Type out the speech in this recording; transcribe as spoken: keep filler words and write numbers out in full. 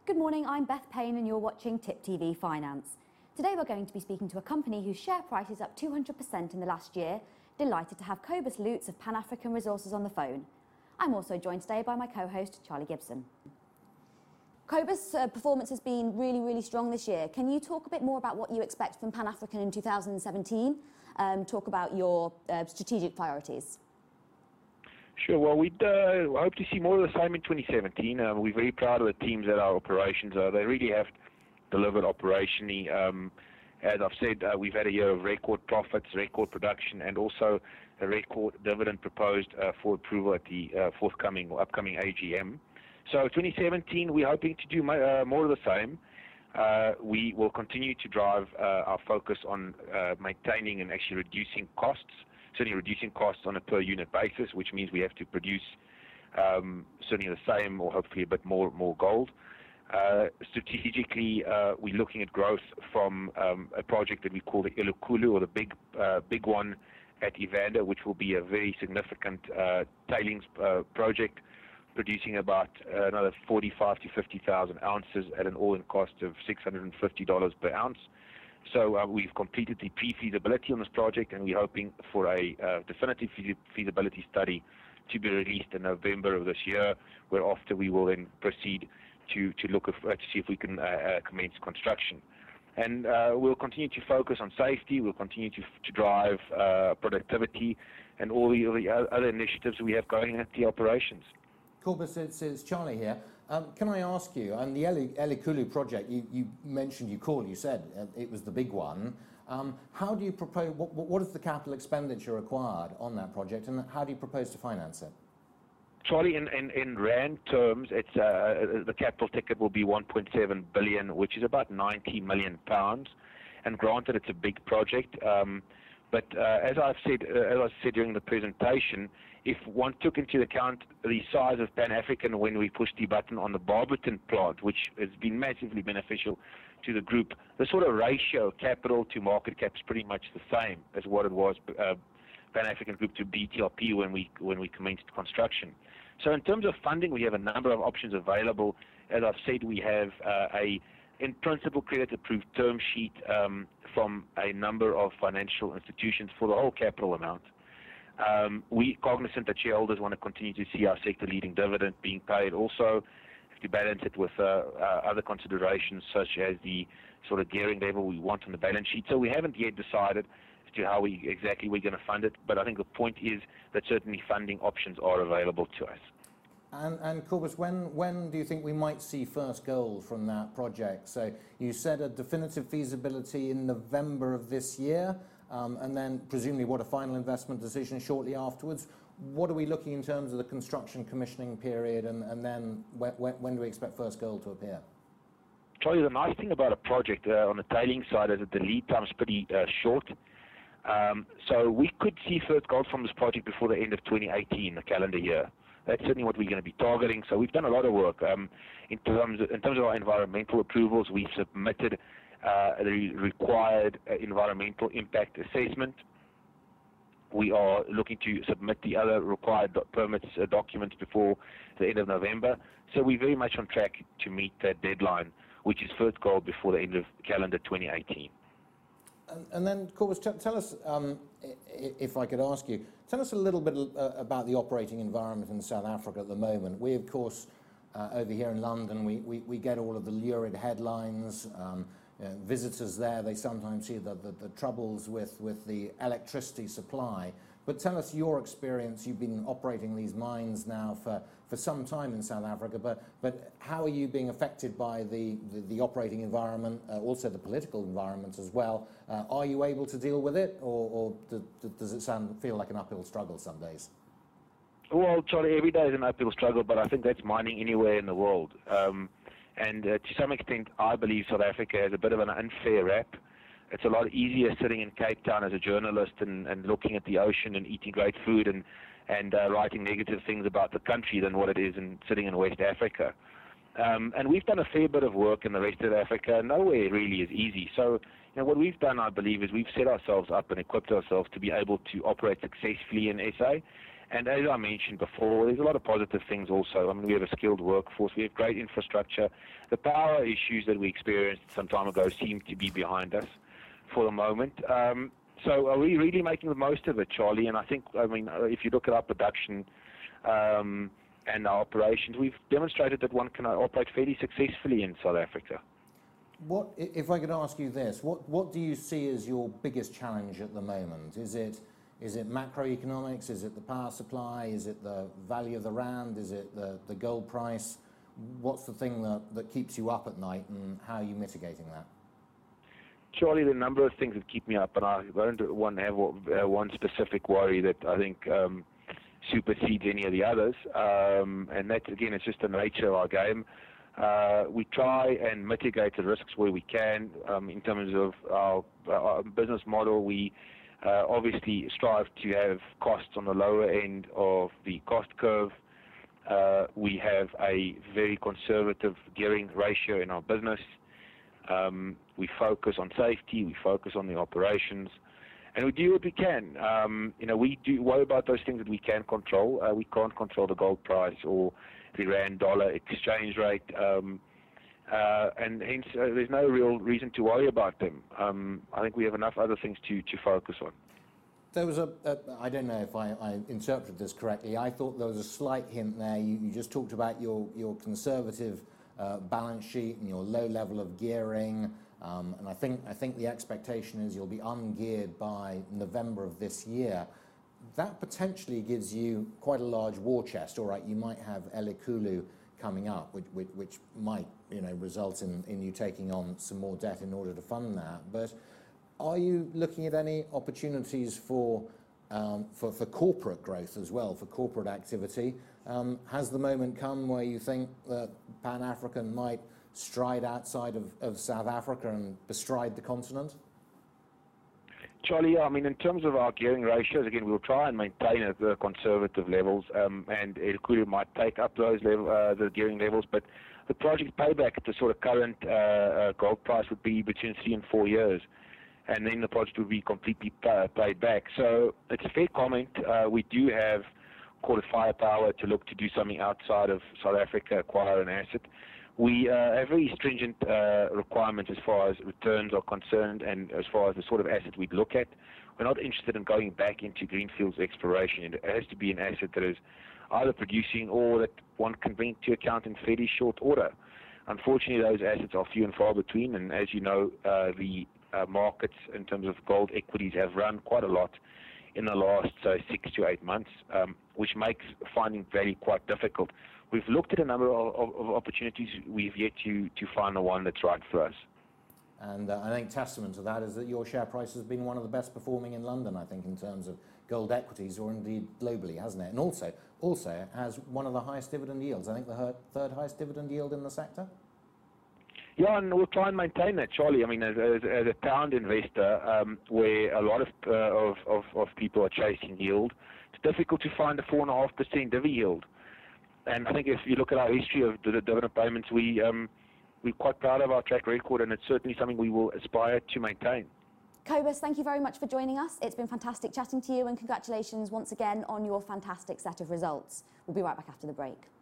Good morning, I'm Beth Payne and you're watching Tip T V Finance. Today we're going to be speaking to a company whose share price is up two hundred percent in the last year. Delighted to have Cobus Lutz of Pan African Resources on the phone. I'm also joined today by my co-host Charlie Gibson. Cobus' uh, performance has been really, really strong this year. Can you talk a bit more about what you expect from Pan African in two thousand seventeen? Um, talk about your uh, strategic priorities. Sure. Well, we uh, hope to see more of the same in twenty seventeen. Um, we're very proud of the teams that our operations are. They really have delivered operationally. Um, as I've said, uh, we've had a year of record profits, record production, and also a record dividend proposed uh, for approval at the uh, forthcoming or upcoming A G M. So twenty seventeen, we're hoping to do uh, more of the same. Uh, we will continue to drive uh, our focus on uh, maintaining and actually reducing costs. Certainly reducing costs on a per unit basis, which means we have to produce um, certainly the same or hopefully a bit more more gold. Uh, strategically, uh, we're looking at growth from um, a project that we call the Elikhulu, or the big uh, big one at Evander, which will be a very significant uh, tailings uh, project, producing about uh, another forty-five to fifty thousand ounces at an all-in cost of six hundred fifty dollars per ounce. So uh, we've completed the pre-feasibility on this project, and we're hoping for a uh, definitive feasibility study to be released in November of this year, whereafter we will then proceed to to look at, uh, to see if we can uh, uh, commence construction. And uh, we'll continue to focus on safety. We'll continue to to drive uh, productivity and all the, all the other initiatives we have going at the operations. Cobus, it's, it's Charlie here. Um, can I ask you, on the Elikhulu project, you, you mentioned, you called, you said uh, it was the big one. Um, how do you propose, what, what is the capital expenditure required on that project, and how do you propose to finance it? Charlie, in, in, in rand terms, it's uh, the capital ticket will be one point seven billion, which is about ninety million pounds. And granted, it's a big project. Um, But uh, as I've said, uh, as I said during the presentation, if one took into account the size of Pan African when we pushed the button on the Barberton plant, which has been massively beneficial to the group, the sort of ratio of capital to market cap is pretty much the same as what it was uh, Pan African Group to B T R P when we when we commenced construction. So in terms of funding, we have a number of options available. As I've said, we have uh, a in principle credit-approved term sheet um, from a number of financial institutions for the whole capital amount. Um, we cognizant that shareholders want to continue to see our sector-leading dividend being paid. Also, have to balance it with uh, uh, other considerations such as the sort of gearing level we want on the balance sheet. So we haven't yet decided as to how we exactly we're going to fund it, but I think the point is that certainly funding options are available to us. And, and Cobus, when, when do you think we might see first gold from that project? So you said a definitive feasibility in November of this year, um, and then presumably what a final investment decision shortly afterwards. What are we looking in terms of the construction commissioning period, and, and then when, when do we expect first gold to appear? Charlie, the nice thing about a project uh, on the tailing side is that the lead time is pretty uh, short. Um, so we could see first gold from this project before the end of twenty eighteen, the calendar year. That's certainly what we're going to be targeting. So we've done a lot of work. Um, in, terms of, in terms of our environmental approvals, we've submitted uh, the required uh, environmental impact assessment. We are looking to submit the other required do permits uh, documents before the end of November. So we're very much on track to meet that deadline, which is first gold before the end of calendar twenty eighteen. And, and then, Cobus, tell us, um, if I could ask you, tell us a little bit uh, about the operating environment in South Africa at the moment. We, of course, uh, over here in London, we, we, we get all of the lurid headlines. Um, you know, visitors there, they sometimes see the, the, the troubles with, with the electricity supply. But tell us your experience. You've been operating these mines now for, for some time in South Africa, but, but how are you being affected by the, the, the operating environment, uh, also the political environment as well? Uh, are you able to deal with it, or, or do, does it sound, feel like an uphill struggle some days? Well, Charlie, every day is an uphill struggle, but I think that's mining anywhere in the world. Um, and uh, to some extent, I believe South Africa has a bit of an unfair rap. It's a lot easier sitting in Cape Town as a journalist and, and looking at the ocean and eating great food and, and uh, writing negative things about the country than what it is in sitting in West Africa. Um, and we've done a fair bit of work in the rest of Africa. Nowhere really is easy. So, you know, what we've done, I believe, is we've set ourselves up and equipped ourselves to be able to operate successfully in S A. And as I mentioned before, there's a lot of positive things also. I mean, we have a skilled workforce. We have great infrastructure. The power issues that we experienced some time ago seem to be behind us for the moment. Um, so are we really making the most of it, Charlie? And I think, I mean, if you look at our production um, and our operations, we've demonstrated that one can operate fairly successfully in South Africa. What, if I could ask you this, what, what do you see as your biggest challenge at the moment? Is it, is it macroeconomics? Is it the power supply? Is it the value of the rand? Is it the, the gold price? What's the thing that, that keeps you up at night, and how are you mitigating that? Charlie, there are a number of things that keep me up, and I don't want to have uh, one specific worry that I think um, supersedes any of the others. Um, and that, again, it's just the nature of our game. Uh, we try and mitigate the risks where we can. Um, in terms of our, our business model, we uh, obviously strive to have costs on the lower end of the cost curve. Uh, we have a very conservative gearing ratio in our business. Um, we focus on safety, we focus on the operations, and we do what we can. Um, you know, we do worry about those things that we can control. Uh, we can't control the gold price or the rand dollar exchange rate, um, uh, and hence uh, there's no real reason to worry about them. Um, I think we have enough other things to, to focus on. There was a, a, I don't know if I, I interpreted this correctly, I thought there was a slight hint there. You, you just talked about your, your conservative uh, balance sheet and your low level of gearing, um, and I think, I think the expectation is you'll be ungeared by November of this year. That potentially gives you quite a large war chest. All right, you might have Elikhulu coming up, which, which, which might, you know, result in, in you taking on some more debt in order to fund that. But are you looking at any opportunities for, um, for, for corporate growth as well, for corporate activity? Um, has the moment come where you think that Pan-African might stride outside of, of South Africa and bestride the continent? Charlie, I mean, in terms of our gearing ratios, again, we'll try and maintain at the conservative levels, um, and Elikhulu might take up those level, uh, the gearing levels, but the project payback at the sort of current uh, uh, gold price would be between three and four years, and then the project would be completely pay, paid back. So it's a fair comment. Uh, we do have, call it firepower, to look to do something outside of South Africa, acquire an asset. We uh, have very stringent uh, requirements as far as returns are concerned and as far as the sort of asset we'd look at. We're not interested in going back into greenfields exploration. It has to be an asset that is either producing or that one can bring to account in fairly short order. Unfortunately, those assets are few and far between, and as you know, uh, the uh, markets in terms of gold equities have run quite a lot in the last uh, six to eight months, um, which makes finding value quite difficult. We've looked at a number of, of, of opportunities. We've yet to, to find the one that's right for us. And uh, I think testament to that is that your share price has been one of the best performing in London, I think, in terms of gold equities, or indeed globally, hasn't it? And also, also has one of the highest dividend yields. I think the third highest dividend yield in the sector. Yeah, and we'll try and maintain that, Charlie. I mean, as, as, as a pound investor, um, where a lot of, uh, of, of, of people are chasing yield, it's difficult to find a four point five percent divi yield. And I think if you look at our history of the dividend payments, we, um, we're quite proud of our track record, and it's certainly something we will aspire to maintain. Cobus, thank you very much for joining us. It's been fantastic chatting to you, and congratulations once again on your fantastic set of results. We'll be right back after the break.